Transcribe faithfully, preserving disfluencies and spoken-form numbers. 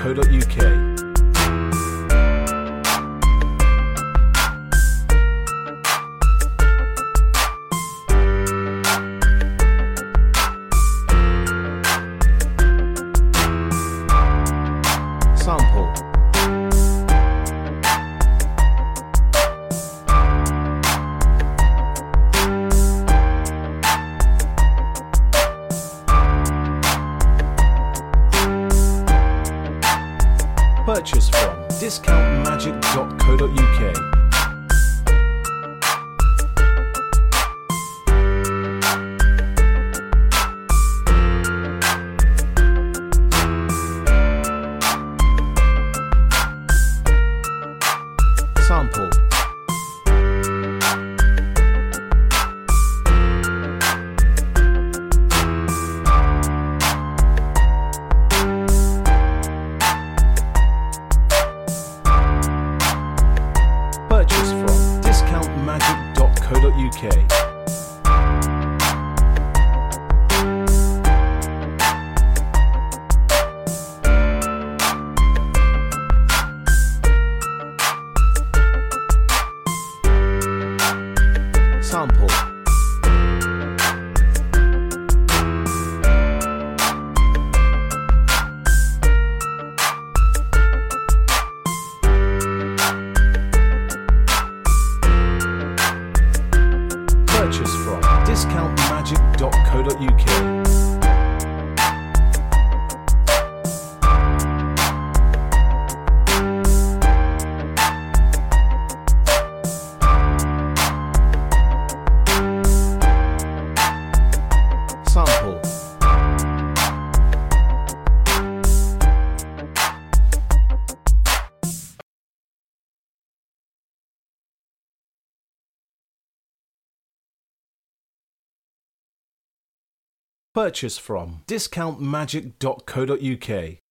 co dot U K. Sample. Purchase from discount magic dot co dot U K. Sample. Purchase from discount magic dot co dot U K. Sample. Purchase from discount magic dot co dot U K. Sample. Purchase from discount magic dot co dot U K.